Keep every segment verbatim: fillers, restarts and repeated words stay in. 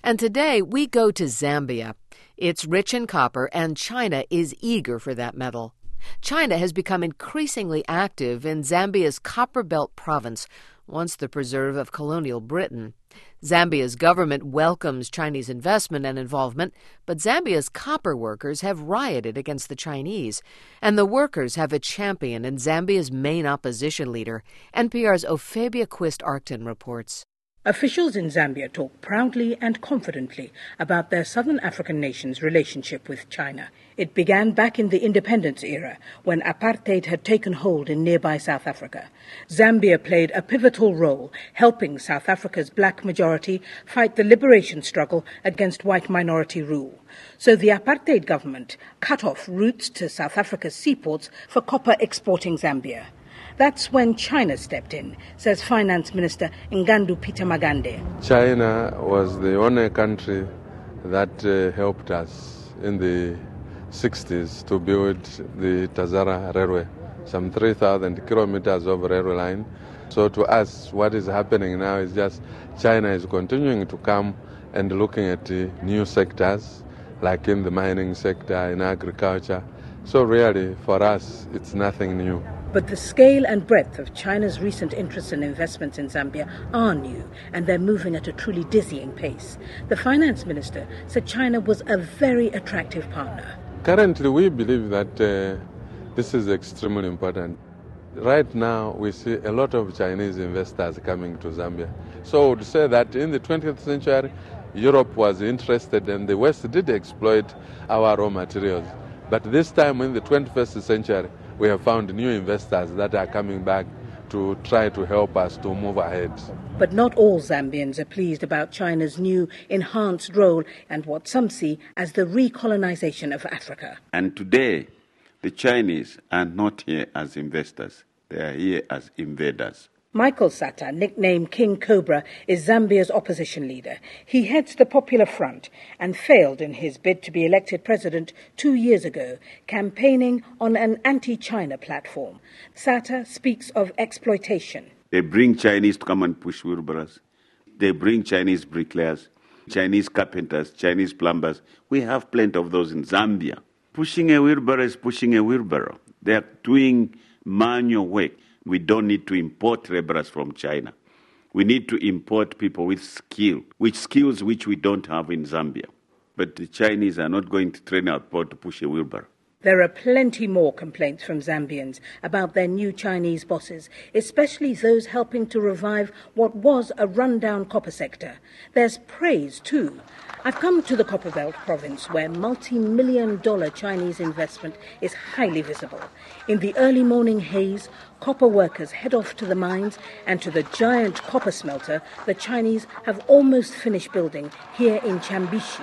And today we go to Zambia. It's rich in copper, and China is eager for that metal. China has become increasingly active in Zambia's Copperbelt province, once the preserve of colonial Britain. Zambia's government welcomes Chinese investment and involvement, but Zambia's copper workers have rioted against the Chinese, and the workers have a champion in Zambia's main opposition leader. N P R's Ophebia Quist-Arcton reports. Officials in Zambia talk proudly and confidently about their southern African nation's relationship with China. It began back in the independence era, when apartheid had taken hold in nearby South Africa. Zambia played a pivotal role, helping South Africa's black majority fight the liberation struggle against white minority rule. So the apartheid government cut off routes to South Africa's seaports for copper exporting Zambia. That's when China stepped in, says Finance Minister Ngandu Peter Magande. China was the only country that uh, helped us in the sixties to build the Tazara Railway, some three thousand kilometers of railway line. So to us, what is happening now is just China is continuing to come and looking at uh, new sectors, like in the mining sector, in agriculture. So really, for us, it's nothing new. But the scale and breadth of China's recent interests and investments in Zambia are new, and they're moving at a truly dizzying pace. The finance minister said China was a very attractive partner. Currently, we believe that uh, this is extremely important. Right now, we see a lot of Chinese investors coming to Zambia. So I would say that in the twentieth century, Europe was interested and the West did exploit our raw materials. But this time in the twenty-first century, we have found new investors that are coming back to try to help us to move ahead. But not all Zambians are pleased about China's new enhanced role and what some see as the recolonization of Africa. And today, the Chinese are not here as investors. They are here as invaders. Michael Sata, nicknamed King Cobra, is Zambia's opposition leader. He heads the Popular Front and failed in his bid to be elected president two years ago, campaigning on an anti-China platform. Sata speaks of exploitation. They bring Chinese to come and push wheelbarrows. They bring Chinese bricklayers, Chinese carpenters, Chinese plumbers. We have plenty of those in Zambia. Pushing a wheelbarrow is pushing a wheelbarrow. They are doing manual work. We don't need to import laborers from China. We need to import people with skill, which skills which we don't have in Zambia. But the Chinese are not going to train our people to push a wheelbarrow. There are plenty more complaints from Zambians about their new Chinese bosses, especially those helping to revive what was a rundown copper sector. There's praise, too. I've come to the Copperbelt province, where multi-million dollar Chinese investment is highly visible. In the early morning haze, copper workers head off to the mines and to the giant copper smelter the Chinese have almost finished building here in Chambishi.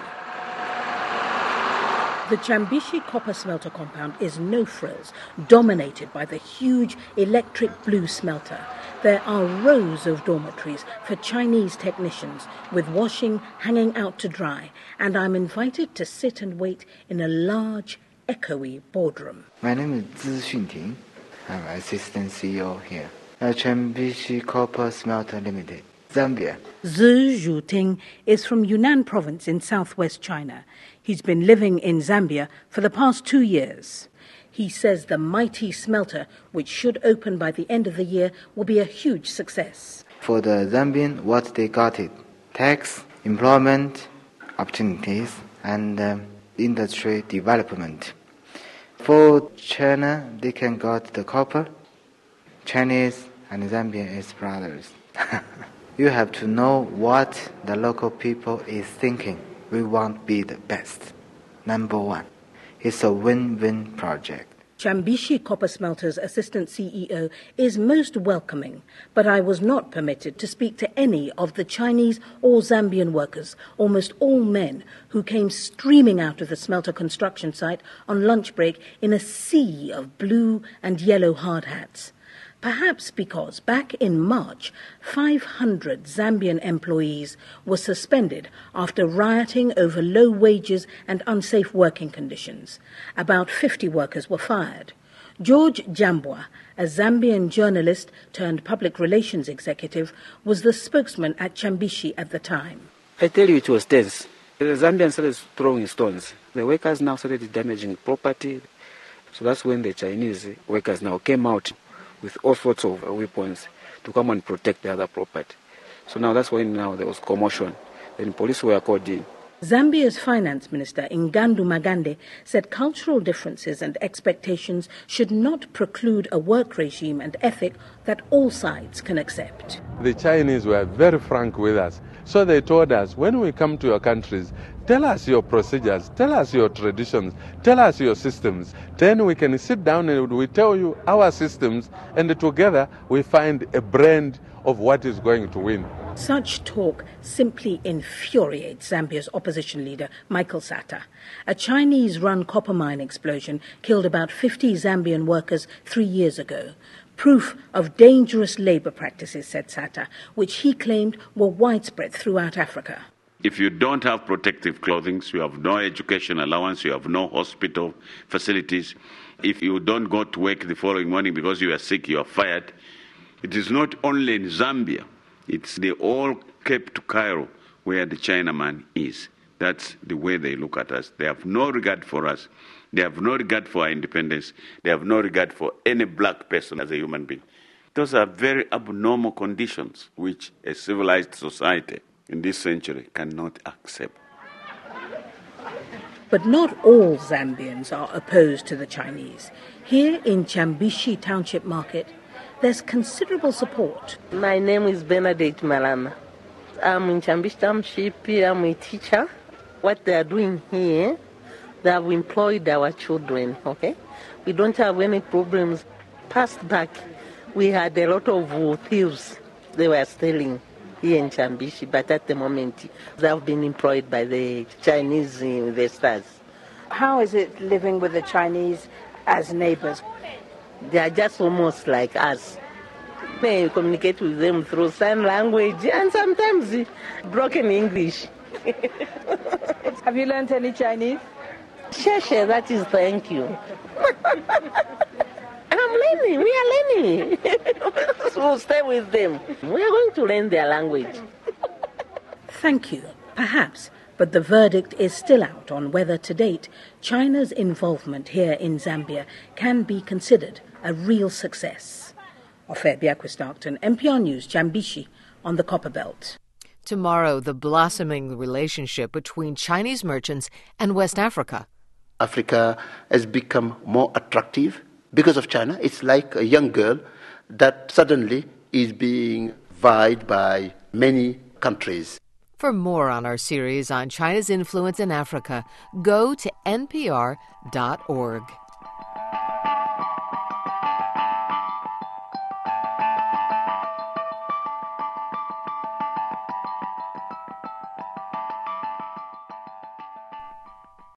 The Chambishi copper smelter compound is no frills, dominated by the huge electric blue smelter. There are rows of dormitories for Chinese technicians, with washing hanging out to dry, and I'm invited to sit and wait in a large, echoey boardroom. My name is Zhi Xunting. I'm assistant C E O here at Chambishi Copper Smelter Limited, Zambia. Zhi Zhuting is from Yunnan province in southwest China. He's been living in Zambia for the past two years. He says the mighty smelter, which should open by the end of the year, will be a huge success. For the Zambian, what they got it, tax, employment, opportunities, and um, industry development. For China, they can got the copper. Chinese and Zambian is brothers. You have to know what the local people is thinking. We want to be the best. Number one. It's a win-win project. Chambishi Copper Smelter's assistant C E O is most welcoming, but I was not permitted to speak to any of the Chinese or Zambian workers, almost all men, who came streaming out of the smelter construction site on lunch break in a sea of blue and yellow hard hats. Perhaps because back in March, five hundred Zambian employees were suspended after rioting over low wages and unsafe working conditions. About fifty workers were fired. George Jambwa, a Zambian journalist turned public relations executive, was the spokesman at Chambishi at the time. I tell you, it was tense. The Zambians started throwing stones. The workers now started damaging property. So that's when the Chinese workers now came out with all sorts of weapons to come and protect the other property. So now that's when now there was commotion. Then police were called in. Zambia's finance minister, Ngandu Magande, said cultural differences and expectations should not preclude a work regime and ethic that all sides can accept. The Chinese were very frank with us. So they told us, when we come to your countries, tell us your procedures, tell us your traditions, tell us your systems. Then we can sit down and we tell you our systems, and together we find a brand of what is going to win. Such talk simply infuriates Zambia's opposition leader, Michael Sata. A Chinese-run copper mine explosion killed about fifty Zambian workers three years ago. Proof of dangerous labour practices, said Sata, which he claimed were widespread throughout Africa. If you don't have protective clothing, you have no education allowance, you have no hospital facilities. If you don't go to work the following morning because you are sick, you are fired. It is not only in Zambia. It's the all Cape to Cairo where the Chinaman is. That's the way they look at us. They have no regard for us. They have no regard for our independence. They have no regard for any black person as a human being. Those are very abnormal conditions which a civilized society in this century cannot accept. But not all Zambians are opposed to the Chinese. Here in Chambishi Township Market, there's considerable support. My name is Bernadette Malama. I'm in Chambishi Township. I'm a teacher. What they are doing here, they have employed our children, okay? We don't have any problems. Past back, we had a lot of thieves they were stealing here in Chambishi, but at the moment, they have been employed by the Chinese investors. How is it living with the Chinese as neighbors? They are just almost like us. They communicate with them through sign language and sometimes broken English. Have you learned any Chinese? Sheshe, that is thank you. I'm learning, we are learning. We'll stay with them. We are going to learn their language. Thank you, perhaps. But the verdict is still out on whether to date China's involvement here in Zambia can be considered a real success. Ofer Biakwis-Darkton, N P R News, Chambishi, on the Copper Belt. Tomorrow, the blossoming relationship between Chinese merchants and West Africa. Africa has become more attractive because of China. It's like a young girl that suddenly is being vied by many countries. For more on our series on China's influence in Africa, go to N P R dot org.